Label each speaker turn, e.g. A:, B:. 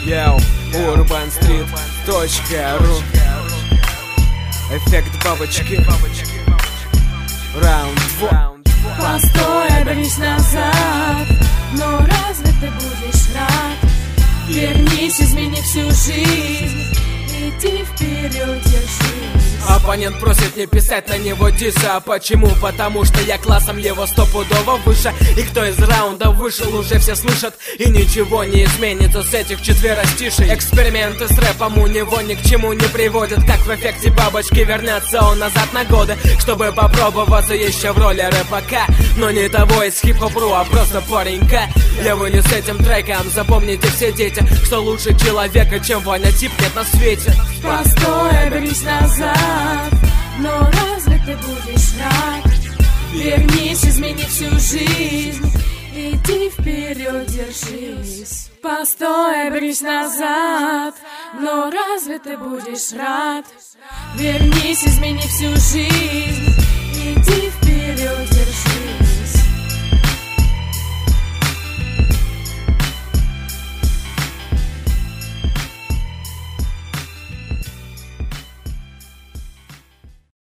A: Йоу, urbanstreet.ru. Эффект бабочки. Раунд 2.
B: Постой, обернись назад. Но разве ты будешь рад? Вернись, измени всю жизнь. Иди вперед, держись.
A: Оппонент просит не писать на него дисы. А почему? Потому что я классом его стопудово выше. И кто из раунда вышел, уже все слышат. И ничего не изменится с этих четверостишей. Эксперименты с рэпом у него ни к чему не приводят. Как в эффекте бабочки вернется он назад на годы, чтобы попробоваться еще в роли рэпака. Но не того из хип-хоп.ру, а просто паренька. Я вынес этим треком, запомните все дети, что лучше человека, чем Ваня Тип, нет на свете.
B: Постой, обернись назад. Но разве ты будешь рад? Вернись, измени всю жизнь. Иди вперед, держись. Постой, обернись назад. Но разве ты будешь рад? Вернись, измени всю жизнь. Иди вперед, держись.